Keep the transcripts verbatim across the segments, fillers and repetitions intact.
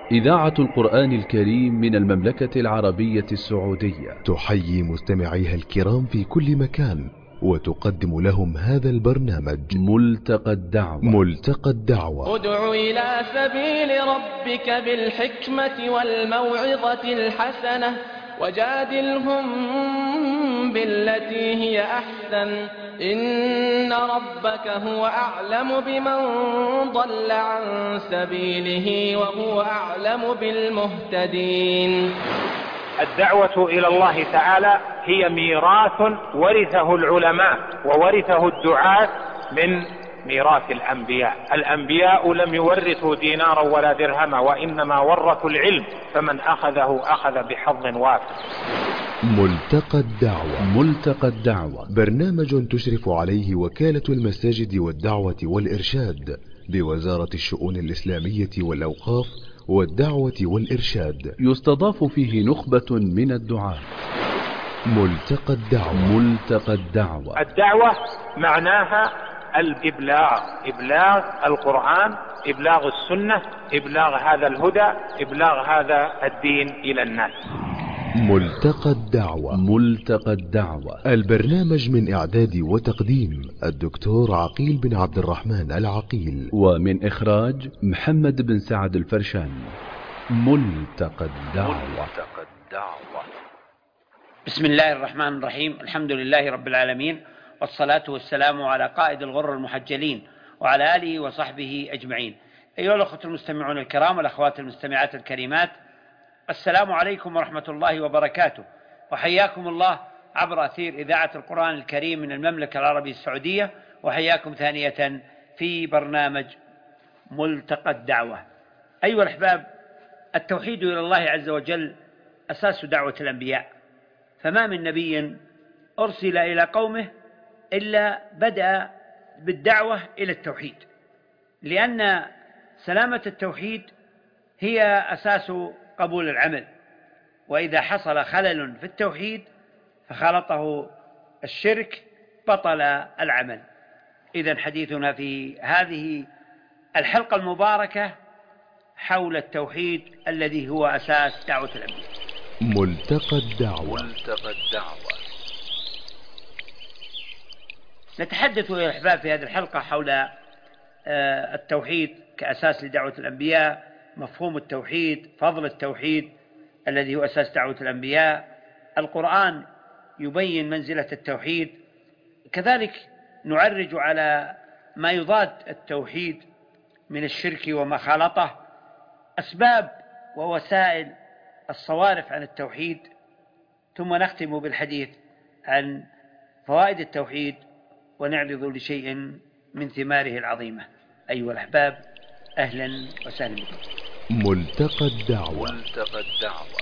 إذاعة القرآن الكريم من المملكة العربية السعودية تحيي مستمعيها الكرام في كل مكان وتقدم لهم هذا البرنامج ملتقى الدعوة. ملتقى الدعوة. ادع إلى سبيل ربك بالحكمة والموعظة الحسنة وجادلهم بالتي هي أحسن إن ربك هو أعلم بمن ضل عن سبيله وهو أعلم بالمهتدين. الدعوة إلى الله تعالى هي ميراث ورثه العلماء وورثه الدعاة من ميراث الأنبياء. الأنبياء لم يورثوا دينارا ولا درهما وإنما ورثوا العلم، فمن أخذه أخذ بحظ وافر. ملتقى الدعوة. ملتقى الدعوة برنامج تشرف عليه وكالة المساجد والدعوة والإرشاد بوزارة الشؤون الإسلامية والأوقاف والدعوة والإرشاد. يستضاف فيه نخبة من الدعاة. ملتقى الدعوة. ملتقى الدعوة. الدعوة معناها الإبلاغ، إبلاغ القرآن، إبلاغ السنة، إبلاغ هذا الهدى، إبلاغ هذا الدين إلى الناس. ملتقى الدعوة. ملتقى الدعوة. البرنامج من إعداد وتقديم الدكتور عقيل بن عبد الرحمن العقيل، ومن إخراج محمد بن سعد الفرشان. ملتقى الدعوة. ملتقى الدعوة. بسم الله الرحمن الرحيم. الحمد لله رب العالمين، والصلاة والسلام على قائد الغر المحجلين وعلى آله وصحبه أجمعين. أيها الأخوة المستمعون الكرام والأخوات المستمعات الكريمات، السلام عليكم ورحمة الله وبركاته، وحياكم الله عبر أثير إذاعة القرآن الكريم من المملكة العربية السعودية، وحياكم ثانية في برنامج ملتقى الدعوة. أيها الأحباب، التوحيد إلى الله عز وجل أساس دعوة الأنبياء، فما من نبي أرسل إلى قومه إلا بدأ بالدعوة إلى التوحيد، لأن سلامة التوحيد هي أساس قبول العمل، وإذا حصل خلل في التوحيد فخلطه الشرك بطل العمل. إذن حديثنا في هذه الحلقة المباركة حول التوحيد الذي هو أساس دعوة الأنبياء. ملتقى الدعوة. ملتقى الدعوة. نتحدث يا أحباب في هذه الحلقة حول التوحيد كأساس لدعوة الأنبياء، مفهوم التوحيد، فضل التوحيد الذي هو أساس دعوة الأنبياء. القرآن يبين منزلة التوحيد، كذلك نعرج على ما يضاد التوحيد من الشرك وما خالطه، أسباب ووسائل الصوارف عن التوحيد، ثم نختم بالحديث عن فوائد التوحيد ونعرض لشيء من ثماره العظيمة. أيها الأحباب، أهلا وسهلا بكم. ملتقى الدعوة. ملتقى الدعوة.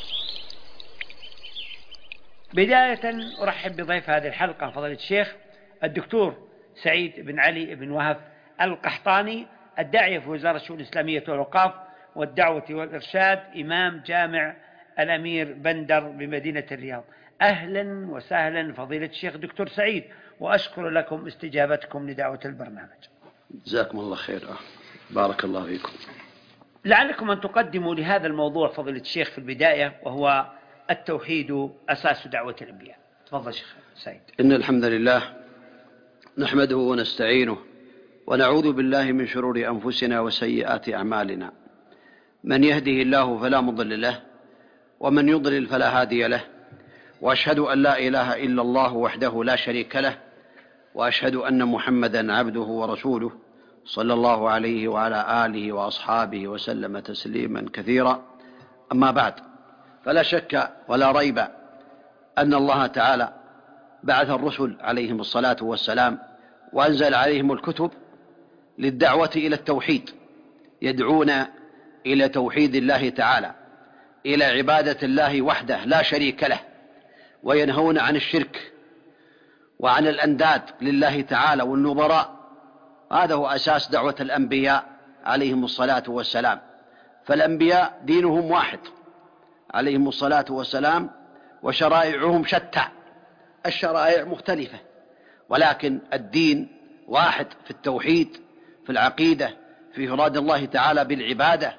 بداية أرحب بضيف هذه الحلقة فضيلة الشيخ الدكتور سعيد بن علي بن وهب القحطاني، الداعية في وزارة الشؤون الإسلامية والأوقاف والدعوة والإرشاد، إمام جامع الأمير بندر بمدينة الرياض. أهلا وسهلا فضيلة الشيخ دكتور سعيد، وأشكر لكم استجابتكم لدعوة البرنامج. جزاكم الله خير، بارك الله فيكم. لعلكم أن تقدموا لهذا الموضوع فضيلة الشيخ في البداية، وهو التوحيد أساس دعوة الأنبياء. تفضل شيخ سعيد. إن الحمد لله نحمده ونستعينه ونعوذ بالله من شرور أنفسنا وسيئات أعمالنا، من يهده الله فلا مضل له ومن يضلل فلا هادي له، وأشهد أن لا إله إلا الله وحده لا شريك له، وأشهد أن محمدا عبده ورسوله صلى الله عليه وعلى آله وأصحابه وسلم تسليما كثيرا. أما بعد، فلا شك ولا ريب أن الله تعالى بعث الرسل عليهم الصلاة والسلام وأنزل عليهم الكتب للدعوة إلى التوحيد، يدعون إلى توحيد الله تعالى، إلى عبادة الله وحده لا شريك له، وينهون عن الشرك وعن الأنداد لله تعالى والنظراء. هذا هو أساس دعوة الأنبياء عليهم الصلاة والسلام. فالأنبياء دينهم واحد عليهم الصلاة والسلام، وشرائعهم شتى، الشرائع مختلفة، ولكن الدين واحد في التوحيد، في العقيدة، في إفراد الله تعالى بالعبادة،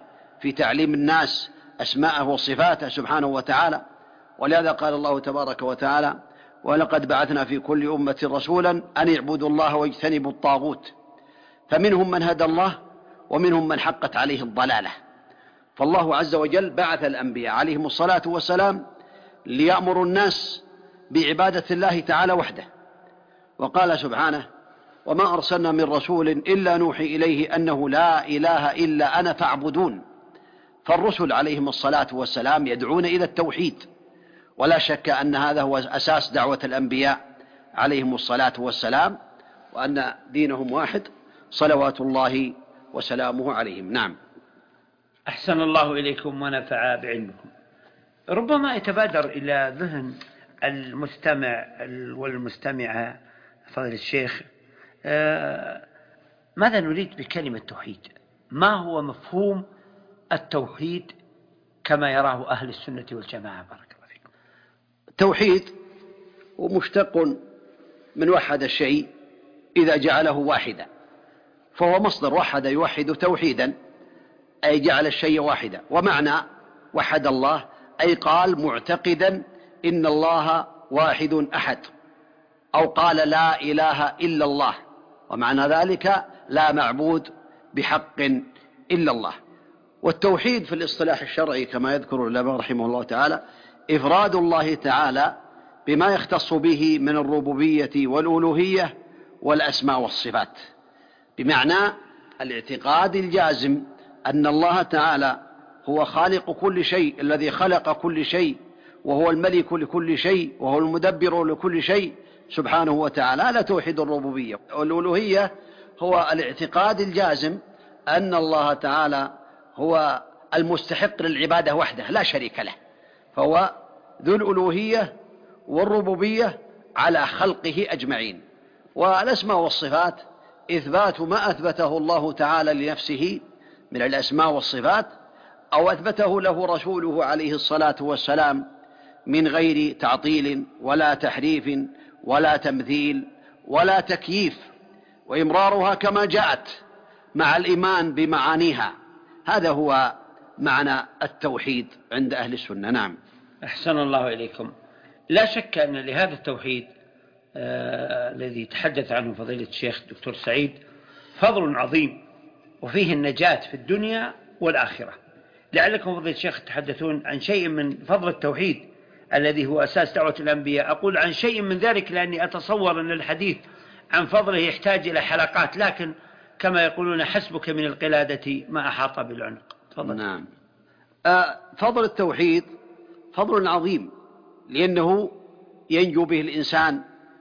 في تعليم الناس أسماءه وصفاته سبحانه وتعالى. ولهذا قال الله تبارك وتعالى: ولقد بعثنا في كل أمة رسولا أن يعبدوا الله واجتنبوا الطاغوت، فمنهم من هدى الله ومنهم من حقت عليه الضلالة. فالله عز وجل بعث الأنبياء عليهم الصلاة والسلام ليأمروا الناس بعبادة الله تعالى وحده. وقال سبحانه: وما أرسلنا من رسول إلا نوحي إليه أنه لا إله إلا أنا فاعبدون. فالرسل عليهم الصلاة والسلام يدعون إلى التوحيد، ولا شك أن هذا هو أساس دعوة الأنبياء عليهم الصلاة والسلام، وأن دينهم واحد صلوات الله وسلامه عليهم. نعم. أحسن الله إليكم ونفع بعلمكم. ربما يتبادر إلى ذهن المستمع والمستمعة فضيلة الشيخ، ماذا نريد بكلمة توحيد؟ ما هو مفهوم التوحيد كما يراه أهل السنة والجماعة؟ بارك الله فيكم. التوحيد ومشتق من وحد الشيء إذا جعله واحدا، فهو مصدر وحد يوحد توحيدا، أي جعل الشيء واحدا. ومعنى وحد الله أي قال معتقدا إن الله واحد أحد، أو قال لا إله إلا الله، ومعنى ذلك لا معبود بحق إلا الله. والتوحيد في الاصطلاح الشرعي كما يذكر العلماء رحمه الله تعالى إفراد الله تعالى بما يختص به من الربوبية والألوهية والأسماء والصفات، بمعنى الاعتقاد الجازم أن الله تعالى هو خالق كل شيء، الذي خلق كل شيء، وهو الملك لكل شيء، وهو المدبر لكل شيء سبحانه وتعالى. لا توحيد الربوبية. والألوهية هو الاعتقاد الجازم أن الله تعالى هو المستحق للعبادة وحده لا شريك له، فهو ذو الألوهية والربوبية على خلقه أجمعين. والأسماء والصفات إثبات ما أثبته الله تعالى لنفسه من الأسماء والصفات، أو أثبته له رسوله عليه الصلاة والسلام من غير تعطيل ولا تحريف ولا تمثيل ولا تكييف، وإمرارها كما جاءت مع الإيمان بمعانيها. هذا هو معنى التوحيد عند أهل السنة. نعم. أحسن الله إليكم. لا شك أن لهذا التوحيد آه الذي تحدث عنه فضيلة الشيخ الدكتور سعيد فضل عظيم، وفيه النجاة في الدنيا والآخرة. لعلكم فضيلة الشيخ تحدثون عن شيء من فضل التوحيد الذي هو أساس دعوة الأنبياء. أقول عن شيء من ذلك لأني أتصور أن الحديث عن فضله يحتاج إلى حلقات، لكن كما يقولون حسبك من القلادة ما أحاط بالعنق. تفضل. نعم. آه فضل التوحيد فضل عظيم، لأنه ينجو به الإنسان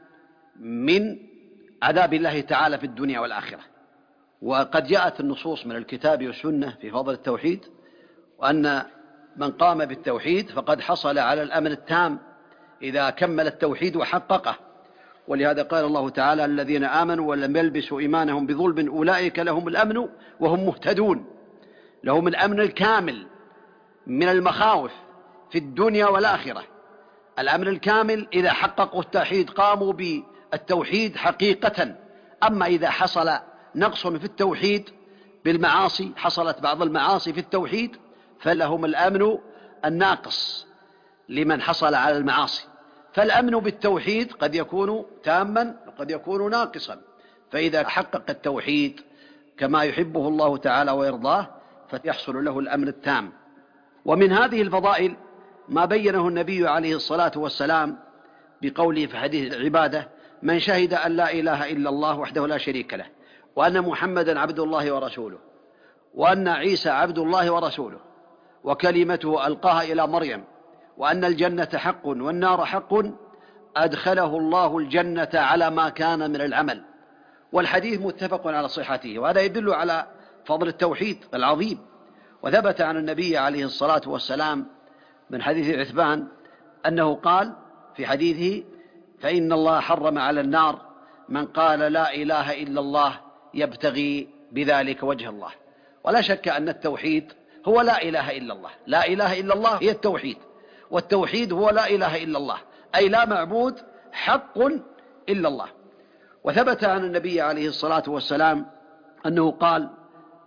من عذاب الله تعالى في الدنيا والآخرة. وقد جاءت النصوص من الكتاب والسنة في فضل التوحيد، وأن من قام بالتوحيد فقد حصل على الأمن التام إذا كمل التوحيد وحققه. ولهذا قال الله تعالى: الذين آمنوا ولم يلبسوا إيمانهم بظلم أولئك لهم الأمن وهم مهتدون. لهم الأمن الكامل من المخاوف في الدنيا والآخرة. الأمن الكامل إذا حققوا التوحيد، قاموا بالتوحيد حقيقة. أما إذا حصل نقص في التوحيد بالمعاصي، حصلت بعض المعاصي في التوحيد، فلهم الأمن الناقص لمن حصل على المعاصي. فالأمن بالتوحيد قد يكون تاما وقد يكون ناقصا، فإذا حقق التوحيد كما يحبه الله تعالى ويرضاه فيحصل له الأمن التام. ومن هذه الفضائل ما بينه النبي عليه الصلاة والسلام بقوله في حديث العبادة: من شهد أن لا إله إلا الله وحده لا شريك له، وأن محمدا عبد الله ورسوله، وأن عيسى عبد الله ورسوله، وكلمته ألقاها إلى مريم، وأن الجنة حق والنار حق، أدخله الله الجنة على ما كان من العمل. والحديث متفق على صحته، وهذا يدل على فضل التوحيد العظيم. وثبت عن النبي عليه الصلاة والسلام من حديث عثمان أنه قال في حديثه: فإن الله حرم على النار من قال لا إله إلا الله يبتغي بذلك وجه الله. ولا شك أن التوحيد هو لا إله إلا الله. لا إله إلا الله هي التوحيد، والتوحيد هو لا إله إلا الله، أي لا معبود حق إلا الله. وثبت عن النبي عليه الصلاة والسلام أنه قال: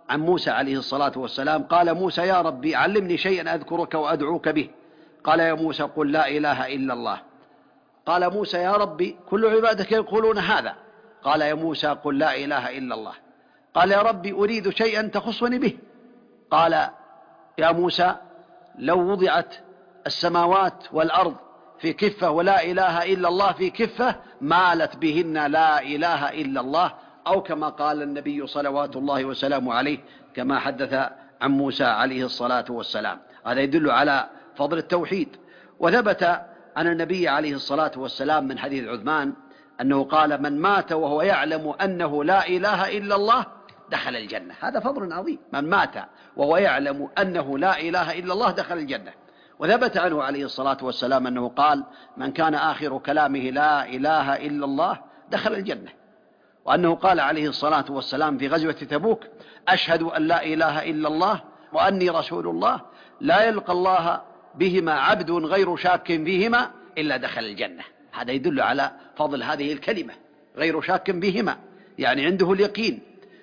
عن موسى عليه الصلاة والسلام قال موسى يا ربي علمني شيئا أذكرك وأدعوك به. قال يا موسى قل لا إله إلا الله. قال موسى يا ربي كل عبادك يقولون هذا. قال يا موسى قل لا إله إلا الله. قال يا ربي أريد شيئا تخصني به. قال يا موسى لو وضعت السماوات والأرض في كفة ولا إله إلا الله في كفة مالت بهن لا إله إلا الله، أو كما قال النبي صلوات الله وسلامه عليه كما حدث عن موسى عليه الصلاة والسلام. هذا يدل على فضل التوحيد. وثبت عن النبي عليه الصلاة والسلام من حديث عثمان أنه قال من مات وهو يعلم أنه لا إله إلا الله دخل الجنة. هذا فضل عظيم، من مات وهو يعلم أنه لا إله إلا الله دخل الجنة. وثبت عنه عليه الصلاة والسلام أنه قال من كان آخر كلامه لا إله إلا الله دخل الجنة. وأنه قال عليه الصلاة والسلام في غزوة تبوك أشهد أن لا إله إلا الله وأني رسول الله لا يلقى الله بهما عبد غير شاك فيهما إلا دخل الجنة. هذا يدل على فضل هذه الكلمة، غير شاك بهما، يعني عنده اليقين.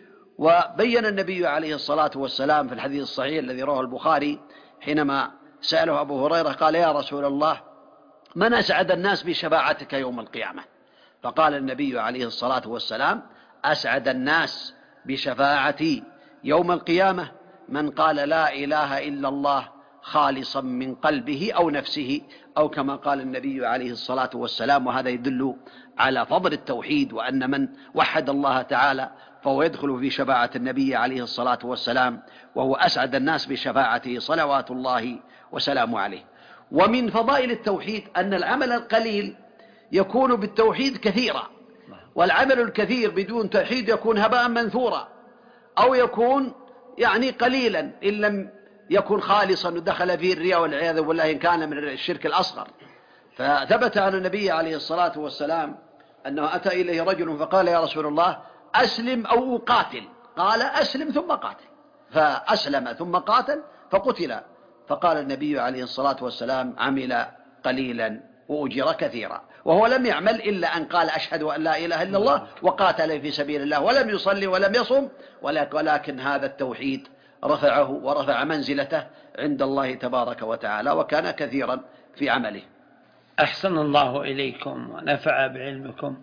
وبين النبي عليه الصلاة والسلام في الحديث الصحيح الذي رواه البخاري حينما سأله أبو هريرة قال يا رسول الله من أسعد الناس بشفاعتك يوم القيامة؟ فقال النبي عليه الصلاة والسلام أسعد الناس بشفاعتي يوم القيامة من قال لا إله إلا الله خالصا من قلبه أو نفسه، أو كما قال النبي عليه الصلاة والسلام. وهذا يدل على فضل التوحيد، وأن من وحد الله تعالى فهو يدخل في شفاعة النبي عليه الصلاة والسلام، وهو أسعد الناس بشفاعته صلوات الله وسلامه عليه. ومن فضائل التوحيد أن العمل القليل يكون بالتوحيد كثيرا، والعمل الكثير بدون توحيد يكون هباء منثورا، أو يكون يعني قليلا إن لم يكن خالصا ودخل فيه الرياء والعياذ بالله إن كان من الشرك الأصغر. فثبت عن النبي عليه الصلاة والسلام أنه أتى إليه رجل فقال يا رسول الله أسلم أو أقاتل؟ قال أسلم ثم قاتل. فأسلم ثم قاتل فقتل. فقال النبي عليه الصلاة والسلام عمل قليلا وأجر كثيرا. وهو لم يعمل إلا أن قال أشهد أن لا إله إلا الله وقاتل في سبيل الله ولم يصلي ولم يصم، ولكن هذا التوحيد رفعه ورفع منزلته عند الله تبارك وتعالى، وكان كثيرا في عمله. أحسن الله إليكم ونفع بعلمكم.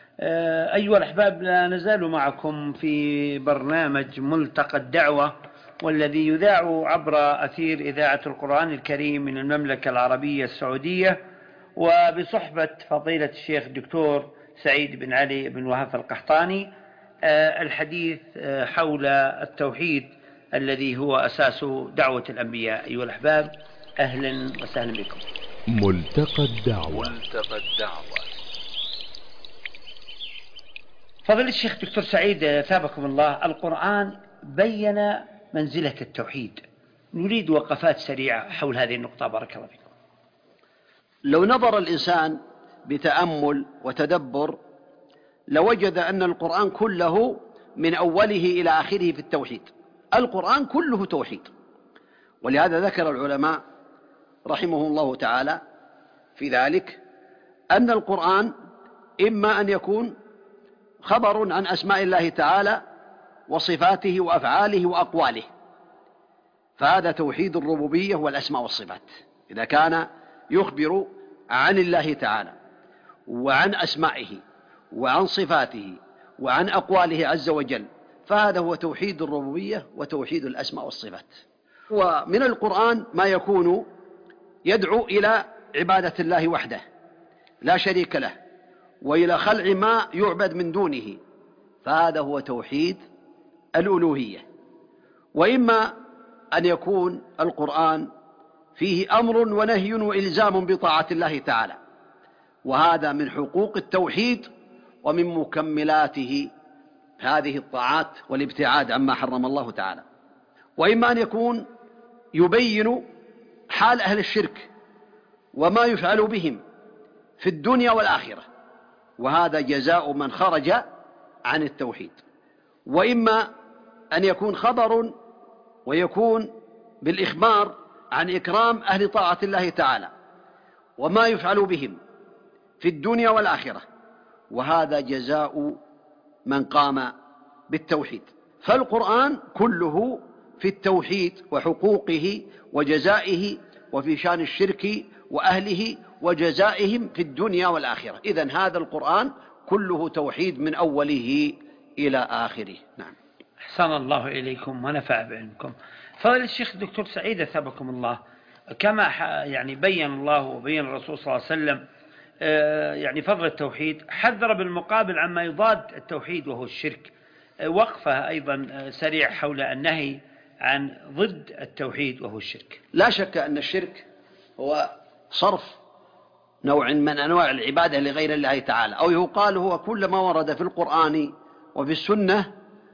أيها الأحباب، لا نزال معكم في برنامج ملتقى الدعوة، والذي يذاع عبر أثير إذاعة القرآن الكريم من المملكة العربية السعودية، وبصحبة فضيلة الشيخ الدكتور سعيد بن علي بن وهف القحطاني، الحديث حول التوحيد الذي هو أساس دعوة الأنبياء. أيها الأحباب، أهلا وسهلا بكم. ملتقى الدعوة. ملتقى الدعوة. فضيلة الشيخ دكتور سعيد ثابكم الله، القرآن بين منزلة التوحيد، نريد وقفات سريعة حول هذه النقطة بارك الله فيكم. لو نظر الإنسان بتأمل وتدبر لوجد أن القرآن كله من أوله إلى آخره في التوحيد. القرآن كله توحيد، ولهذا ذكر العلماء رحمه الله تعالى في ذلك أن القرآن إما أن يكون خبر عن أسماء الله تعالى وصفاته وأفعاله وأقواله، فهذا توحيد الربوبية والأسماء والصفات. إذا كان يخبر عن الله تعالى وعن أسمائه وعن صفاته وعن أقواله عز وجل، فهذا هو توحيد الربوبية وتوحيد الأسماء والصفات. ومن القرآن ما يكون يدعو إلى عبادة الله وحده لا شريك له، وإلى خلع ما يعبد من دونه، فهذا هو توحيد الألوهية. وإما أن يكون القرآن فيه أمر ونهي وإلزام بطاعة الله تعالى، وهذا من حقوق التوحيد ومن مكملاته هذه الطاعات والابتعاد عما حرم الله تعالى. وإما أن يكون يبين حال أهل الشرك وما يفعل بهم في الدنيا والآخرة، وهذا جزاء من خرج عن التوحيد. وإما أن يكون خبر ويكون بالإخبار عن إكرام أهل طاعة الله تعالى وما يفعل بهم في الدنيا والآخرة، وهذا جزاء من قام بالتوحيد. فالقرآن كله في التوحيد وحقوقه وجزائه، وفي شان الشرك وأهله وجزائهم في الدنيا والآخرة. إذن هذا القرآن كله توحيد من أوله إلى آخره. نعم. أحسن الله إليكم ونفع بعلمكم. فضيلة الشيخ الدكتور سعيد أثابكم الله، كما يعني بين الله وبين الرسول صلى الله عليه وسلم يعني فضل التوحيد، حذر بالمقابل عما يضاد التوحيد وهو الشرك. وقفة أيضا سريع حول النهي عن ضد التوحيد وهو الشرك. لا شك أن الشرك هو صرف نوع من أنواع العبادة لغير الله تعالى، أو يقال هو كل ما ورد في القرآن وفي السنة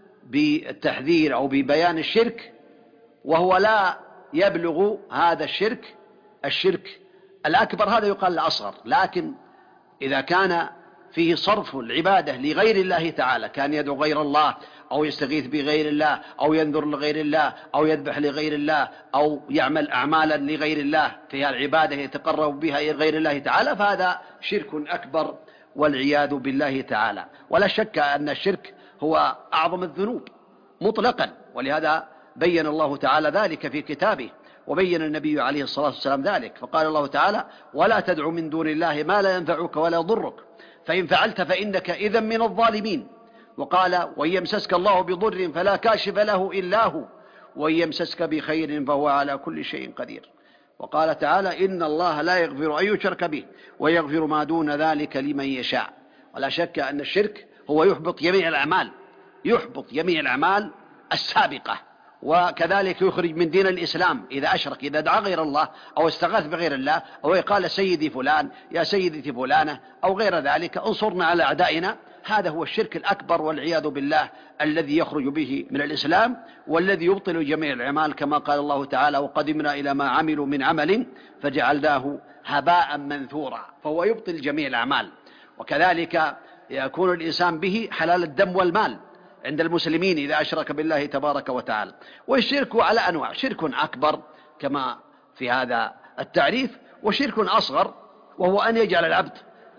بالتحذير أو ببيان الشرك، وهو لا يبلغ هذا الشرك الشرك الأكبر، هذا يقال الأصغر. لكن إذا كان فيه صرف العبادة لغير الله تعالى، كان يدعو غير الله أو يستغيث بغير الله أو ينذر لغير الله أو يذبح لغير الله أو يعمل أعمالا لغير الله فيها العبادة يتقرب بها إلى غير الله تعالى، فهذا شرك أكبر والعياذ بالله تعالى. ولا شك أن الشرك هو أعظم الذنوب مطلقا، ولهذا بين الله تعالى ذلك في كتابه، وبين النبي عليه الصلاة والسلام ذلك، فقال الله تعالى: ولا تدع من دون الله ما لا ينفعك ولا يضرك فإن فعلت فإنك إذا من الظالمين. وقال: وإن يمسسك الله بضر فلا كاشف له إلا هو وإن يمسسك بخير فهو على كل شيء قدير. وقال تعالى: إن الله لا يغفر أن يشرك به ويغفر ما دون ذلك لمن يشاء. ولا شك أن الشرك هو يحبط جميع الأعمال، يحبط جميع الأعمال السابقة، وكذلك يخرج من دين الإسلام إذا أشرك، إذا دعا غير الله أو استغاث بغير الله أو قال سيدي فلان يا سيدتي فلانة أو غير ذلك، انصرنا على أعدائنا. هذا هو الشرك الأكبر والعياذ بالله الذي يخرج به من الإسلام والذي يبطل جميع الأعمال، كما قال الله تعالى: وقدمنا إلى ما عملوا من عمل فجعلناه هباء منثورا. فهو يبطل جميع الأعمال، وكذلك يكون الإنسان به حلال الدم والمال عند المسلمين إذا أشرك بالله تبارك وتعالى. والشرك على أنواع: شرك أكبر كما في هذا التعريف، وشرك أصغر وهو أن يجعل العبد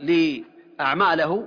لأعماله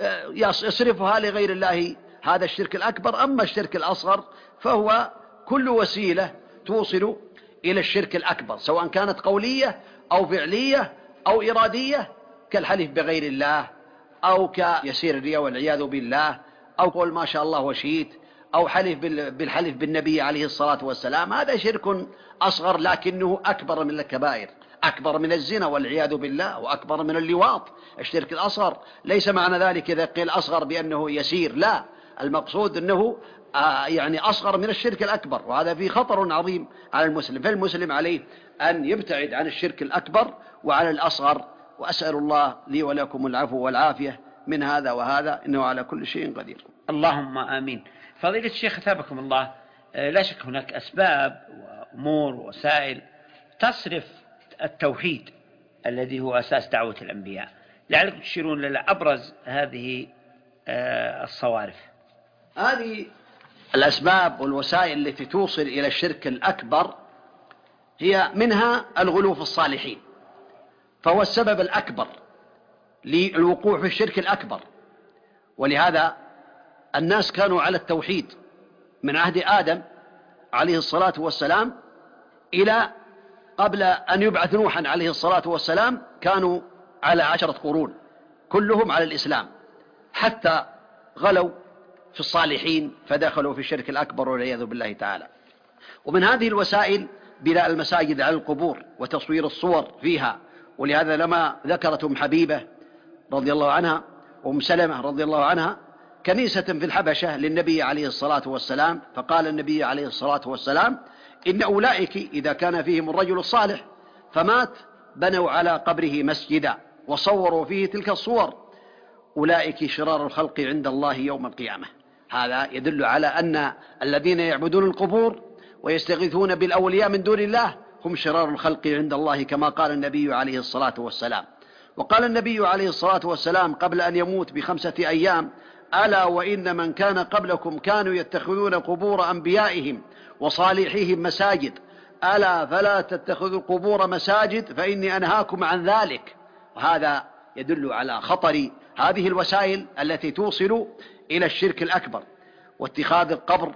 يصرفها لغير الله، هذا الشرك الأكبر. أما الشرك الأصغر فهو كل وسيلة توصل إلى الشرك الأكبر، سواء كانت قولية أو فعلية أو إرادية، كالحلف بغير الله أو كيسير الرياء والعياذ بالله، أو قول ما شاء الله وشئت، أو حلف بالحلف بالنبي عليه الصلاة والسلام. هذا شرك أصغر لكنه أكبر من الكبائر، أكبر من الزنا والعياذ بالله، وأكبر من اللواط. الشرك الأصغر ليس معنى ذلك إذا قيل أصغر بأنه يسير، لا، المقصود أنه آه يعني أصغر من الشرك الأكبر، وهذا فيه خطر عظيم على المسلم. فالمسلم عليه أن يبتعد عن الشرك الأكبر وعن الأصغر. وأسأل الله لي ولكم العفو والعافية من هذا وهذا، إنه على كل شيء قدير. اللهم آمين. فضيلة الشيخ أثابكم الله، لا شك هناك أسباب وأمور ووسائل تصرف التوحيد الذي هو أساس دعوة الأنبياء، لعلكم تشيرون لنا أبرز هذه الصوارف. هذه الأسباب والوسائل التي توصل إلى الشرك الأكبر هي منها الغلو في الصالحين، فهو السبب الأكبر للوقوع في الشرك الأكبر. ولهذا الناس كانوا على التوحيد من عهد آدم عليه الصلاة والسلام إلى قبل أن يبعث نوحا عليه الصلاة والسلام، كانوا على عشرة قرون كلهم على الإسلام، حتى غلوا في الصالحين فدخلوا في الشرك الأكبر والعياذ بالله تعالى. ومن هذه الوسائل بناء المساجد على القبور وتصوير الصور فيها. ولهذا لما ذكرت أم حبيبة رضي الله عنها وأم سلمة رضي الله عنها كنيسة في الحبشة للنبي عليه الصلاة والسلام، فقال النبي عليه الصلاة والسلام: إن أولئك إذا كان فيهم الرجل الصالح فمات بنوا على قبره مسجدا وصوروا فيه تلك الصور، أولئك شرار الخلق عند الله يوم القيامة. هذا يدل على أن الذين يعبدون القبور ويستغيثون بالأولياء من دون الله هم شرار الخلق عند الله، كما قال النبي عليه الصلاة والسلام. وقال النبي عليه الصلاة والسلام قبل أن يموت بخمسة أيام: ألا وإن من كان قبلكم كانوا يتخذون قبور أنبيائهم وصالحيهم مساجد، ألا فلا تتخذوا القبور مساجد فإني أنهاكم عن ذلك. وهذا يدل على خطر هذه الوسائل التي توصل إلى الشرك الأكبر، واتخاذ القبر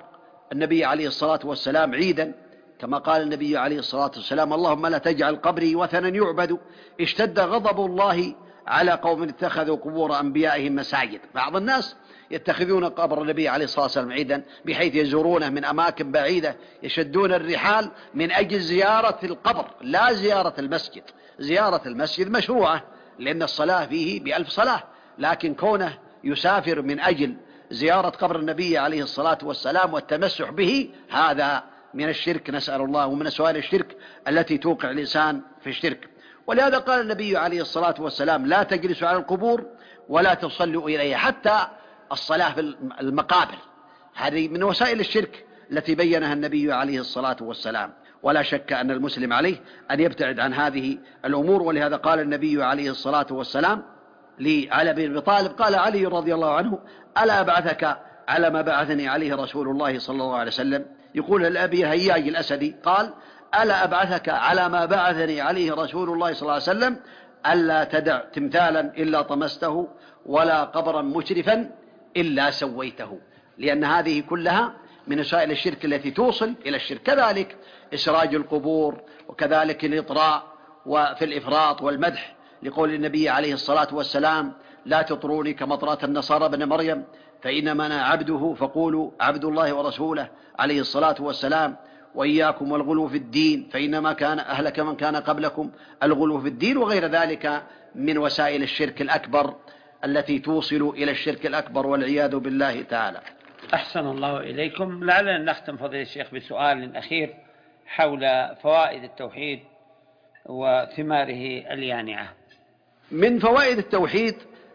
النبي عليه الصلاة والسلام عيدا، كما قال النبي عليه الصلاة والسلام: اللهم لا تجعل قبري وثنا يعبد. اشتد غضب الله على قوم اتخذوا قبور أنبيائهم مساجد. بعض الناس يتخذون قبر النبي عليه الصلاة والسلام عيدا بحيث يزورونه من أماكن بعيدة، يشدون الرحال من أجل زيارة القبر لا زيارة المسجد. زيارة المسجد مشروعة لأن الصلاة فيه بألف صلاة، لكن كونه يسافر من أجل زيارة قبر النبي عليه الصلاة والسلام والتمسح به هذا من الشرك، نسأل الله، ومن أسوأ الشرك التي توقع الإنسان في الشرك. ولهذا قال النبي عليه الصلاة والسلام: لا تجلسوا على القبور ولا تصلوا إليها. حتى الصلاة في المقابر هذه من وسائل الشرك التي بينها النبي عليه الصلاة والسلام، ولا شك أن المسلم عليه أن يبتعد عن هذه الأمور. ولهذا قال النبي عليه الصلاة والسلام لعلي بن أبي طالب، قال علي رضي الله عنه: ألا أبعثك على ما بعثني عليه رسول الله صلى الله عليه وسلم؟ يقول الأبي هياج الأسدي قال: ألا أبعثك على ما بعثني عليه رسول الله صلى الله عليه وسلم؟ ألا تدع تمثالا إلا طمسته ولا قبرا مشرفا إلا سويته. لأن هذه كلها من وسائل الشرك التي توصل إلى الشرك. كذلك إسراج القبور، وكذلك الإطراء وفي الإفراط والمدح، لقول النبي عليه الصلاة والسلام: لا تطروني كمطرة النصارى ابن مريم فإنما أنا عبده فقولوا عبد الله ورسوله عليه الصلاة والسلام. وإياكم والغلو في الدين فإنما كان أهلك من كان قبلكم الغلو في الدين. وغير ذلك من وسائل الشرك الأكبر التي توصل إلى الشرك الأكبر والعياذ بالله تعالى. أحسن الله إليكم. لعلنا نختم فضيلة الشيخ بسؤال أخير حول فوائد التوحيد وثماره اليانعة. من فوائد التوحيد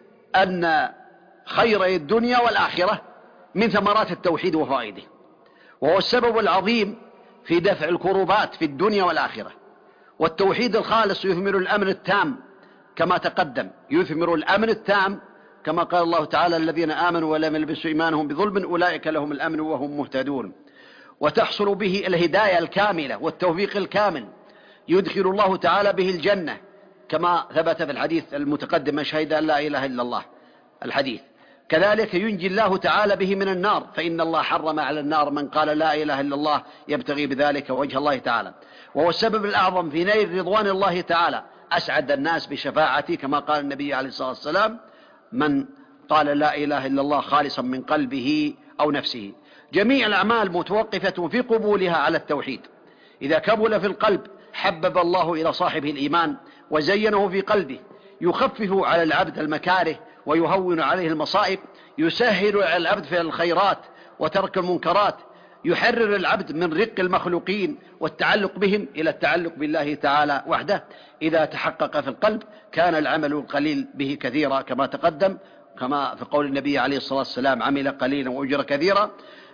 أن خير الدنيا والآخرة من ثمرات التوحيد وفوائده، وهو السبب العظيم في دفع الكروبات في الدنيا والآخرة. والتوحيد الخالص يثمر الأمن التام كما تقدم، يثمر الأمن التام كما قال الله تعالى: الذين آمنوا ولم يلبسوا إيمانهم بظلم أولئك لهم الأمن وهم مهتدون. وتحصل به الهداية الكاملة والتوفيق الكامل، يدخل الله تعالى به الجنة كما ثبت في الحديث المتقدم: من شهد أن لا إله إلا الله الحديث. كذلك ينجي الله تعالى به من النار، فإن الله حرم على النار من قال لا إله إلا الله يبتغي بذلك وجه الله تعالى. وهو السبب الأعظم في نيل رضوان الله تعالى. أسعد الناس بشفاعتي كما قال النبي عليه الصلاة والسلام: من قال لا إله إلا الله خالصا من قلبه أو نفسه. جميع الأعمال متوقفة في قبولها على التوحيد. إذا كمل في القلب حبب الله إلى صاحبه الإيمان وزينه في قلبه، يخفف على العبد المكاره ويهون عليه المصائب، يسهل على العبد في الخيرات وترك المنكرات، يحرر العبد من رق المخلوقين والتعلق بهم إلى التعلق بالله تعالى وحده. إذا تحقق في القلب كان العمل القليل به كثيرا كما تقدم، كما في قول النبي عليه الصلاة والسلام: عمل قليلا وأجر كثيرا.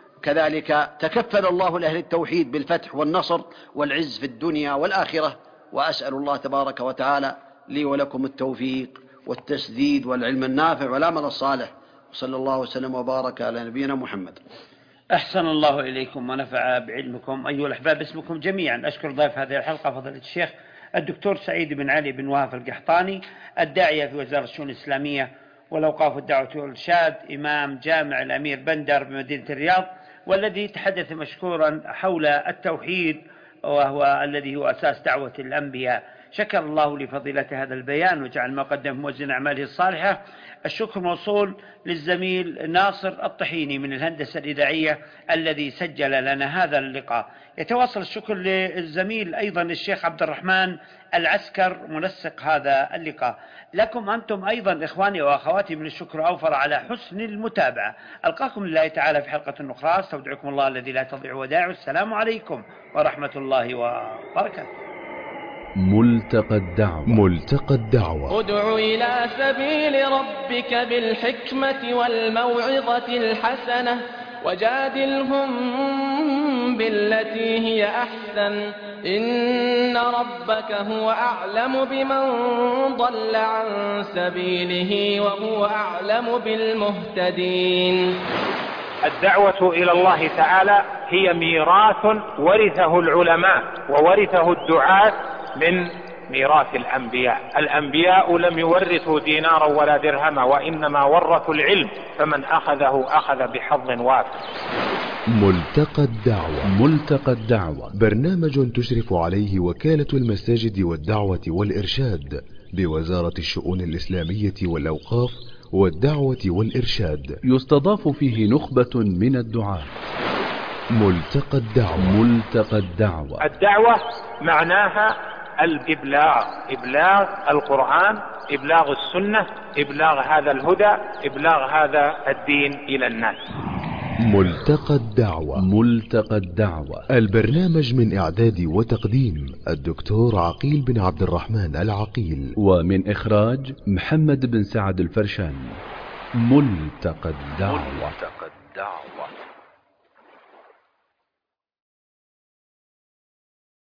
كذلك تكفل الله لأهل التوحيد بالفتح والنصر والعز في الدنيا والآخرة. وأسأل الله تبارك وتعالى لي ولكم التوفيق والتسديد والعلم النافع والعمل الصالح، وصلى الله وسلم وبارك على نبينا محمد. أحسن الله إليكم ونفع بعلمكم. أيها الأحباب، اسمكم جميعا أشكر ضيف هذه الحلقة فضيلة الشيخ الدكتور سعيد بن علي بن وهاب القحطاني، الداعية في وزارة الشؤون الإسلامية والأوقاف والدعوة والإرشاد، إمام جامع الأمير بندر بمدينة الرياض، والذي تحدث مشكورا حول التوحيد وهو الذي هو أساس دعوة الأنبياء. شكر الله لفضيلة هذا البيان وجعل ما قدم موزن أعماله الصالحة. الشكر موصول للزميل ناصر الطحيني من الهندسة الإذاعية الذي سجل لنا هذا اللقاء. يتواصل الشكر للزميل أيضا الشيخ عبد الرحمن العسكر منسق هذا اللقاء. لكم أنتم أيضا إخواني وأخواتي من الشكر أوفر على حسن المتابعة. ألقاكم لله تعالى في حلقة أخرى، استودعكم الله الذي لا تضيع ودائعه. السلام عليكم ورحمة الله وبركاته. ملتقى الدعوة. ملتقى الدعوة. ادع إلى سبيل ربك بالحكمة والموعظة الحسنة وجادلهم بالتي هي أحسن، إن ربك هو أعلم بمن ضل عن سبيله وهو أعلم بالمهتدين. الدعوة إلى الله تعالى هي ميراث ورثه العلماء وورثه الدعاة من ميراث الأنبياء. الأنبياء لم يورثوا دينارا ولا درهما، وإنما ورثوا العلم، فمن أخذه أخذ بحظ وافر. ملتقى الدعوة. ملتقى الدعوة برنامج تشرف عليه وكالة المساجد والدعوة والإرشاد بوزارة الشؤون الإسلامية والأوقاف والدعوة والإرشاد. يستضاف فيه نخبة من الدعاة. ملتقى الدعوة. ملتقى الدعوة. الدعوة معناها الإبلاغ، إبلاغ القرآن، إبلاغ السنة، إبلاغ هذا الهدى، إبلاغ هذا الدين إلى الناس. ملتقى الدعوة. ملتقى الدعوة. البرنامج من إعداد وتقديم الدكتور عقيل بن عبد الرحمن العقيل، ومن إخراج محمد بن سعد الفرشان. ملتقى الدعوة. ملتقى الدعوة.